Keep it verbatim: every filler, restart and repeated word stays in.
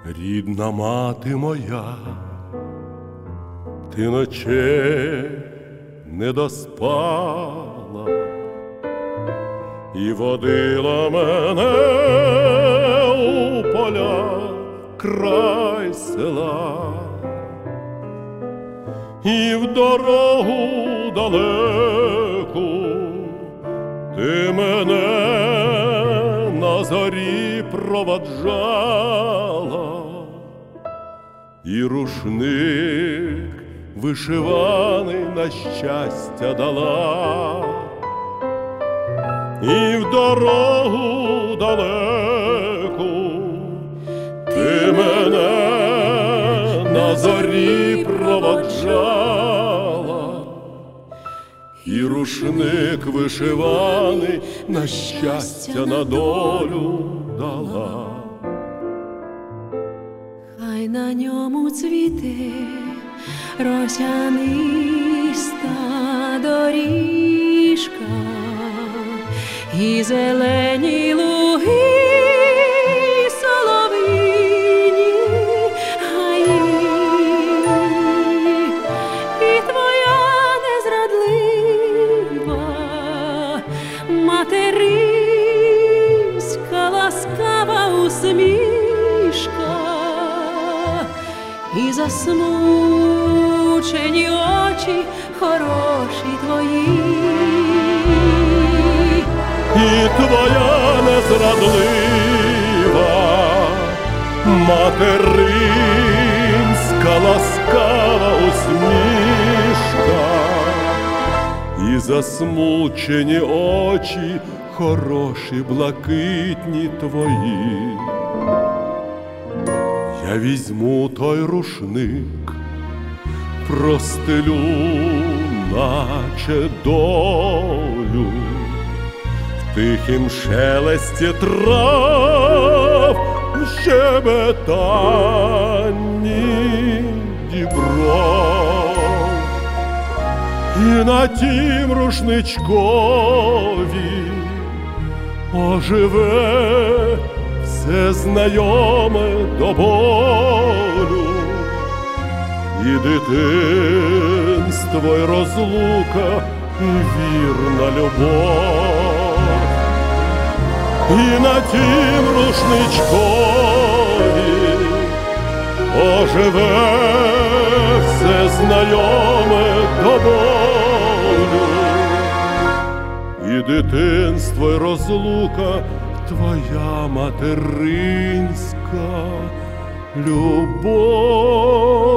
Рідна мати моя, ти ночей не доспала і водила мене у поля край села, і в дорогу далеку ти мене на зорі проводжала, і рушник вишиваний на щастя дала, і в дорогу далеку ти мене на зорі проводжала, і рушник вишиваний на щастя, на долю дала. Хай на ньому цвіте росяниста доріжка і зелені луги, солов'їні гаї, і твоя незрадлива материнська ласкава усмішка, і засмучені очі хороші твої, і твоя незрадлива материнська ласкава усмішка, і засмучені очі хороші блакитні твої. Я візьму той рушник, простелю, наче долю, в тихім шелесті трав, в щебетанні дібров, і на тім рушничкові оживе все знайоме до болю, і дитинство, й розлука, і вірна любов, і на тім рушничкові оживе все знайоме до болю, і дитинство, й розлука, твоя материнська любов.